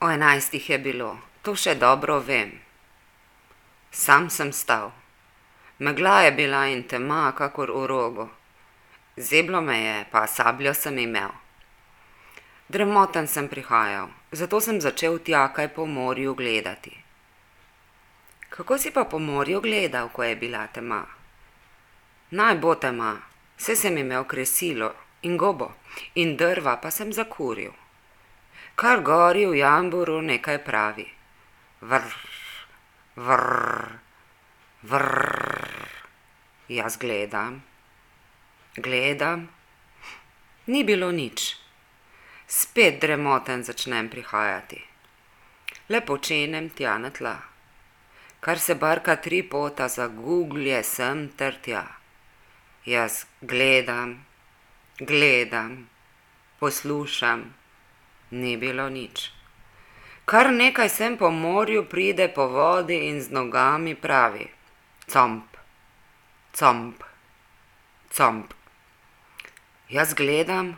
O 11 je bilo, to še dobro vem. Sam sem stal. Megla je bila in tema, kakor v rogu. Zeblo me je, pa sabljo sem imel. Dremoten sem prihajal, zato sem začel tja kaj po morju gledati. Kako si pa po morju gledal, ko je bila tema? Naj bo tema, saj sem imel kresilo in gobo in drva pa sem zakuril. Kar gori v jamburu nekaj pravi. Vrr, vrr, vrr. Jaz gledam, ni bilo nič. Spet dremoten začnem prihajati. Le počenem tja na tla. Kar se barka 3 pota zaguglje sem ter tja. Jaz gledam, poslušam, ni bilo nič. Kar nekaj sem po morju pride po vodi in z nogami pravi. Comp, comp, comp. Jaz gledam,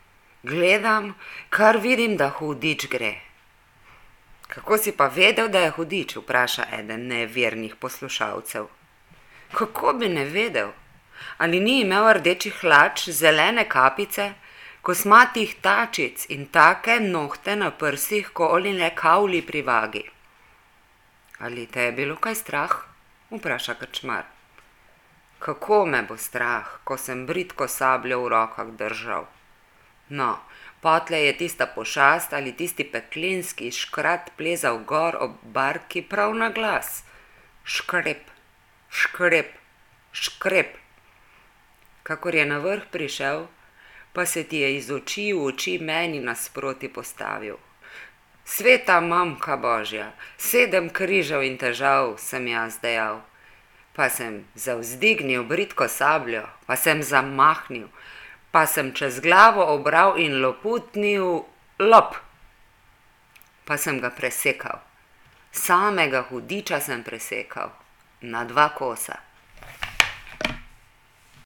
kar vidim, da hudič gre. Kako si pa vedel, da je hudič, vpraša eden nevernih poslušalcev. Kako bi ne vedel? Ali ni imel rdečih hlač, zelene kapice, kosmatih tačic in take nohte na prsih, ko oline kavli pri vagi? Ali te je bilo kaj strah? Vpraša krčmar. Kako me bo strah, ko sem bridko sabljo v rokah držal? No, potlej je tista pošast ali tisti peklinski škrat plezal gor ob barki prav na glas. Škrep, škrep, škrep. Kakor je na vrh prišel, pa se ti je iz oči v oči meni nasproti postavil. Sveta mamka Božja, 7 križev in težav, sem jaz dejal. Pa sem zavzdignil bridko sabljo, pa sem zamahnil, pa sem čez glavo obral in loputnil lop. Pa sem ga presekal. Samega hudiča sem presekal na 2 kosa.